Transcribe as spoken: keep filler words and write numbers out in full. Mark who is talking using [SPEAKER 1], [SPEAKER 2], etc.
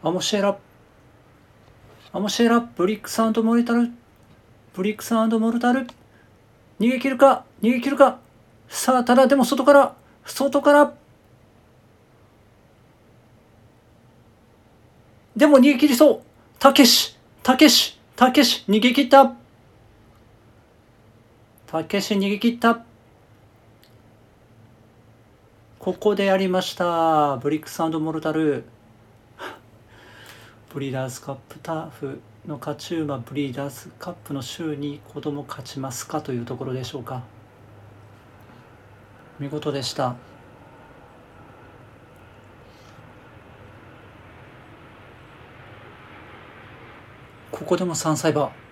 [SPEAKER 1] アモシェラ、アモシェラ、ブリックス&モルタル、ブリックス&モルタル、逃げ切るか、逃げ切るか。さあ、ただでも外から、外から、でも逃げ切りそう。たけし、たけし、たけし、逃げ切った。たけし逃げ切った。ここでやりました。ブリックス&モルタル。ブリーダーズカップターフの勝ち馬、ブリーダーズカップの週に子供勝ちますかというところでしょうか。見事でした。ここでもさんさい馬。